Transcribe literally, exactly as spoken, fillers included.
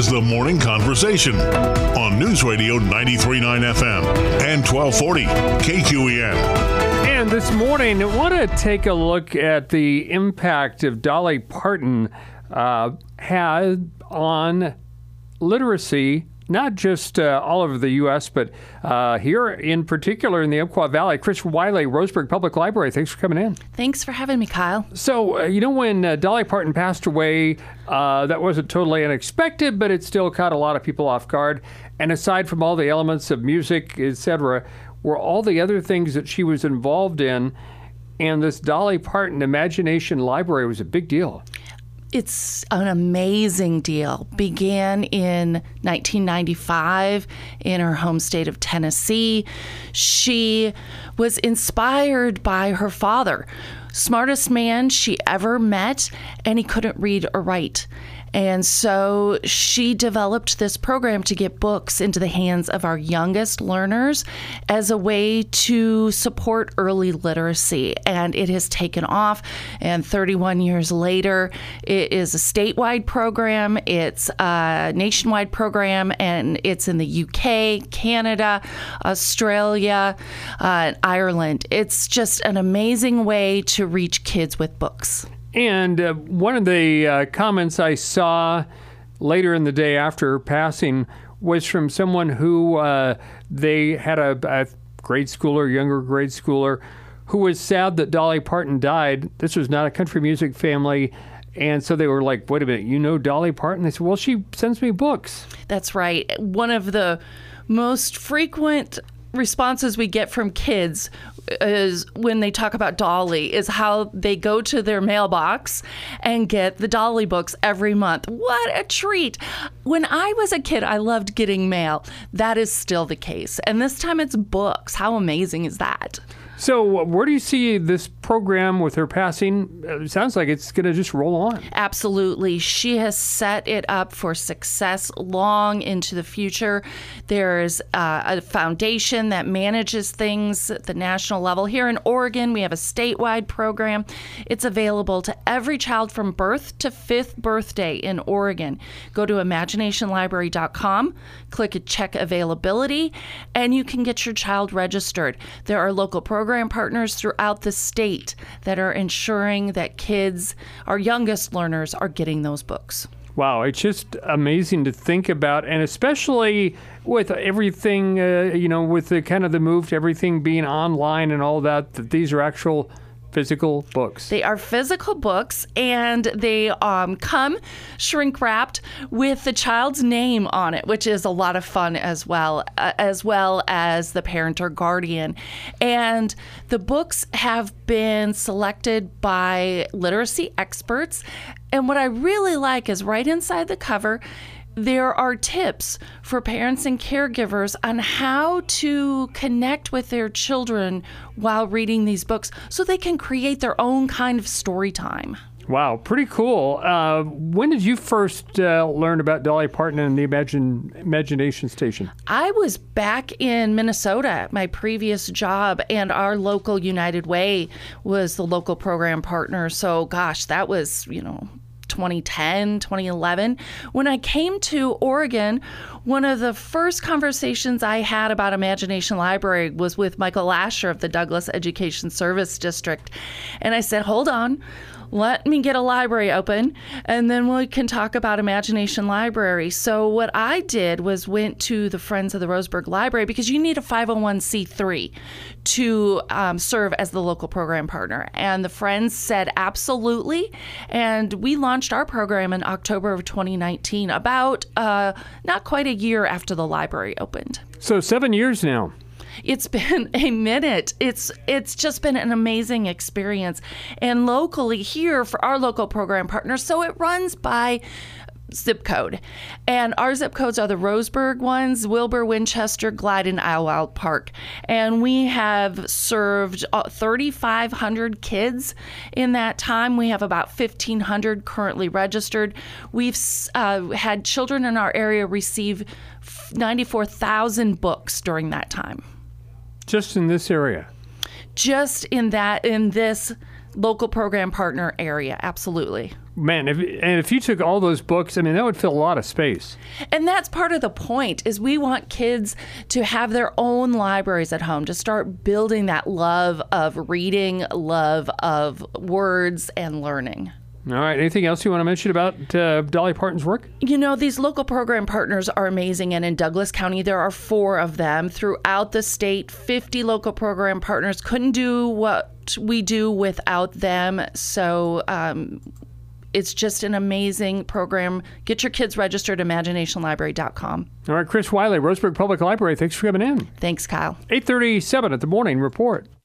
is The Morning Conversation on News Radio ninety-three point nine F M and twelve forty K Q E N. And this morning, I want to take a look at the impact of Dolly Parton uh, had on literacy, not just uh, all over the U S, but uh, here in particular in the Umpqua Valley. Chris Wiley, Roseburg Public Library, thanks for coming in. Thanks for having me, Kyle. So, uh, you know, when uh, Dolly Parton passed away, uh, that wasn't totally unexpected, but it still caught a lot of people off guard. And aside from all the elements of music, et cetera, were all the other things that she was involved in, and this Dolly Parton Imagination Library was a big deal. It's an amazing deal. Began in nineteen ninety-five in her home state of Tennessee. She was inspired by her father, smartest man she ever met, and he couldn't read or write. And so she developed this program to get books into the hands of our youngest learners as a way to support early literacy. And it has taken off. And thirty-one years later, it is a statewide program. It's a nationwide program, and it's in the U K, Canada, Australia, uh, Ireland. It's just an amazing way to reach kids with books. And uh, one of the uh, comments I saw later in the day after her passing was from someone who uh, they had a, a grade schooler, younger grade schooler, who was sad that Dolly Parton died. This was not a country music family. And so they were like, wait a minute, you know Dolly Parton? They said, well, she sends me books. That's right. One of the most frequent responses we get from kids is when they talk about Dolly is how they go to their mailbox and get the Dolly books every month. What a treat. When I was a kid, I loved getting mail. That is still the case. And this time it's books. How amazing is that? So where do you see this program with her passing? It sounds like it's going to just roll on. Absolutely. She has set it up for success long into the future. There's uh, a foundation that manages things at the national level. Here in Oregon, we have a statewide program. It's available to every child from birth to fifth birthday in Oregon. Go to imagination library dot com, click a check availability, and you can get your child registered. There are local programs program partners throughout the state that are ensuring that kids, our youngest learners, are getting those books. Wow, it's just amazing to think about, and especially with everything, uh, you know, with the kind of the move to everything being online and all that, that these are actual physical books. They are physical books, and they um, come shrink wrapped with the child's name on it, which is a lot of fun as well, uh, as well as the parent or guardian. And the books have been selected by literacy experts. And what I really like is right inside the cover, there are tips for parents and caregivers on how to connect with their children while reading these books so they can create their own kind of story time. Wow, pretty cool. Uh, when did you first uh, learn about Dolly Parton and the Imagine, Imagination Station? I was back in Minnesota at my previous job, and our local United Way was the local program partner. So, gosh, that was, you know, twenty ten, twenty eleven. When I came to Oregon, one of the first conversations I had about Imagination Library was with Michael Lasher of the Douglas Education Service District. And I said, hold on, let me get a library open, and then we can talk about Imagination Library. So what I did was went to the Friends of the Roseburg Library, because you need a five oh one c three to um, serve as the local program partner. And the Friends said absolutely, and we launched our program in October of twenty nineteen, about uh, not quite a year after the library opened. So seven years now. It's been a minute. It's it's just been an amazing experience. And locally here for our local program partners, so it runs by zip code. And our zip codes are the Roseburg ones, Wilbur, Winchester, Glide, and Idlewild Park. And we have served thirty-five hundred kids in that time. We have about fifteen hundred currently registered. We've uh, had children in our area receive ninety-four thousand books during that time. Just in this area? Just in that, in this local program partner area, absolutely. Man, if, and if you took all those books, I mean, that would fill a lot of space. And that's part of the point, is we want kids to have their own libraries at home, to start building that love of reading, love of words, and learning. All right. Anything else you want to mention about uh, Dolly Parton's work? You know, these local program partners are amazing. And in Douglas County, there are four of them throughout the state. fifty local program partners. Couldn't do what we do without them. So um, it's just an amazing program. Get your kids registered at imagination library dot com. All right. Chris Wiley, Roseburg Public Library. Thanks for coming in. Thanks, Kyle. eight thirty-seven at the Morning Report.